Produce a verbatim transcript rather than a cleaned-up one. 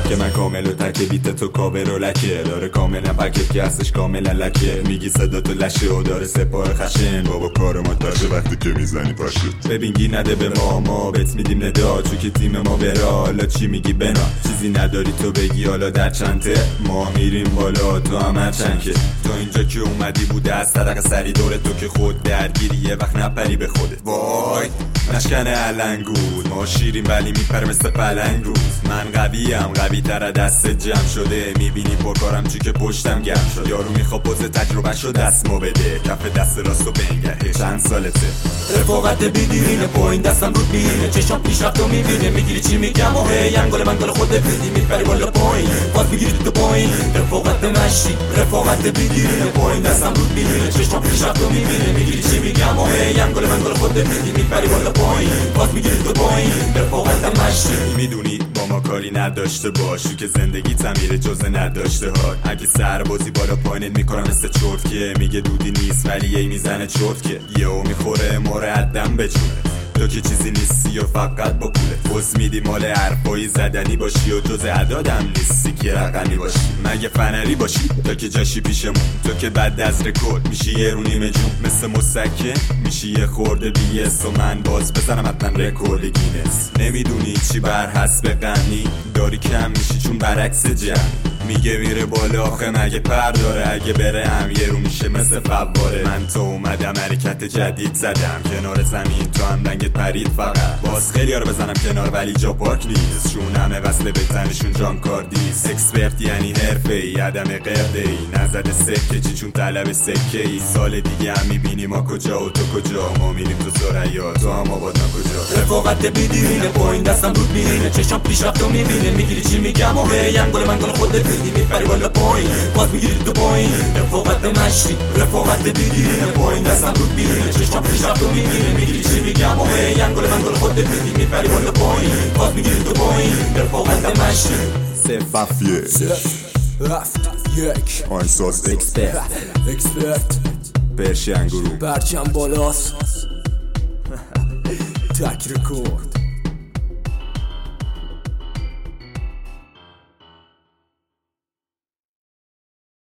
ترک من کامل و تک بیت تو کاور و لکه داره کاملا پکت که هستش کاملا لکه میگی صدا تو لشه و داره سپاه خشن بابا کار ما تاشه وقتی که میزنی پاشه ببین گی نده به ما ما بهت میدیم ندا چون که تیم ما برا حالا چی میگی بنا چیزی نداری تو بگی حالا در چنته ما میریم بالا تو هم هر چند که تو اینجا که اومدی بوده از طرق سری دور تو که خود درگیری یه وقت نپری به خودت وای نشکنه علنگود ما شیریم ولی میپر مثل پلنگ روز من قویم قوی تر دست جمع شده میبینی پرکارم چی که پشتم گرم شد یارو میخوا پوز تجربه شو دست ما بده کف دست راستو بنگره چند سالته رفاقت بیدینه پایین دستم رود میرینه چشم پیش رفت و میبینه میگیری چی میگم و هی انگل من گل خودت بدی میپری بالا پایین باز میگیری تو پایین رفاقت مشتی رفاقت بیدینه پایین دستم رود میرینه چشم پیش رفت و میبینه میگیری چی میگم و هی انگل من گل خودت بدی میپری بالا پایین باز میگیری تو پایین رفاقت مشتی میدونی با ما کاری نداشته باشو که زندگی تمیره جزه نداشته ها اگه سربازی بالا پایینت میکنم مثل چرت که میگه دودی نیست ولی یه میزنه چرت که یهو میخوره مردم به جونه تو که چیزی نیستی و فقط با پوله پوز میدی مال حرفایی زدنی باشی و جز عدادم نیستی که رقمی باشی مگه فنری باشی تو که جاشی پیشمون تو که بعد از رکورد میشی یه رو نیمه جون مثل مسکه میشی یه خورده بیس و من باز بزنم حتما رکورد گینس نمیدونی چی بر حسب غنی داری کم میشی چون برعکس جمع میگه میره بالا آخه مگه پر داره اگه بره هم یه رو میشه مثل فواره من تو اومدم حرکت جدید زدم کنار زمین تو هم رنگت پرید فقط باز خیلی ها رو بزنم کنار ولی جا پاک نیست شون همه وصله به تنشون جان کاردیست اکسپرت یعنی حرفه ای عدم قرده ای نزده سکه چی چون طلب سکه ای سال دیگه هم میبینی ما کجا و تو کجا ما میریم تو سریا تو هم آباد ما کجا رفاقت بیدینه پایین دستم رود میرینه چشم پیش رفت و میبینه میگیری چی میگم و هی انگل من گل خودت بدی میپری بالا پایین باز میگیری تو پایین رفاقت مشتی رفاقت بیدینه پایین دستم رود میرینه چشم پیش رفت و میبینه میگیری چی میگم و هی انگل من گل خودت بدی میپری بالا پایین باز میگیری تو پایین رفاقت مشتی صفیه رفت یک آنساز اکسپرت اکسپرت برشی انگورو برچم بالاست تک رکورد